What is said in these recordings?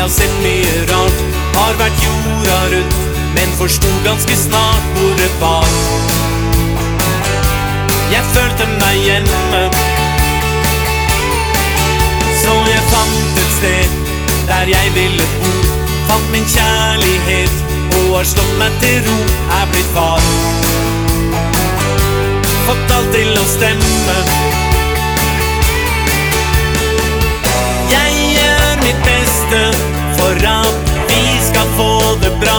har sett mye rart, har vært jorda rundt, men forstod ganske snart hvor det var. Jeg følte meg hjemme, så jeg fant et sted der jeg ville bo. Fant min kjærlighet og har slått meg til ro, er blitt far. Fått alt til å stemme. Jeg gjør mitt beste for at vi skal få det bra.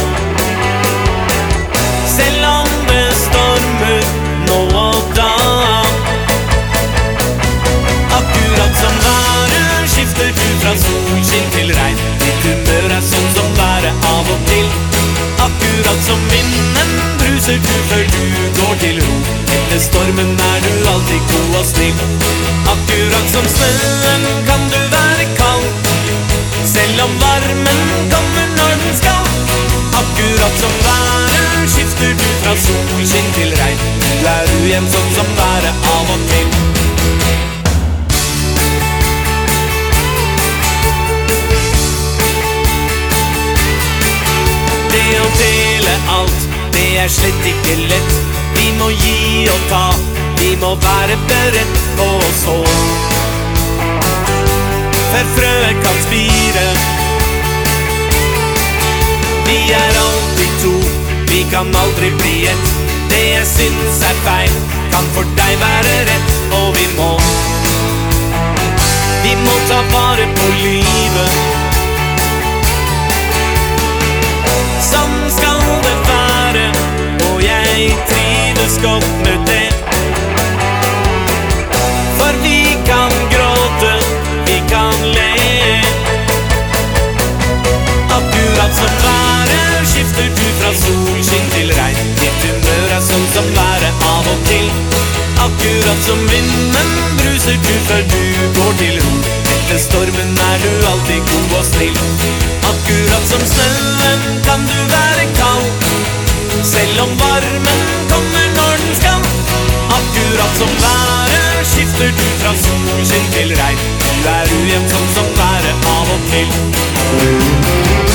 Selv om det stormer nå og da. Akkurat som været skifter du fra solskinn til regn. Ditt humør er sånn som været av og til. Akkurat som vinden bruser du før du går til ro. Etter stormen er du alltid god og snill. Akkurat som snøen kan du være kald, selv om varmen kommer når den skal. Akkurat som været skifter du fra solskinn til regn. Du er ujevn sånn som været av og til. Det å dele alt, det er slett ikke lett. Vi må gi og ta, vi må være beredt på å så. For frøet kan spire. Vi er alltid to, vi kan aldri bli ett. Det jeg synes er feil, kan for deg være rett. Og vi må ta vare på livet. Sånn skal det være, og jeg trives godt med det. For vi kan gråte, vi kan le. Akkurat som været skifter du fra solskinn til regn. Ditt humør er sånn som været av og til. Akkurat som vinden bruser du før du går til ro. Etter stormen er du alltid god og snill. Akkurat som snøen kan du være kald, selv om varmen kommer når den skal. Akkurat som været skifter du fra solskinn til regn. Du er ujevn sånn som været av og til.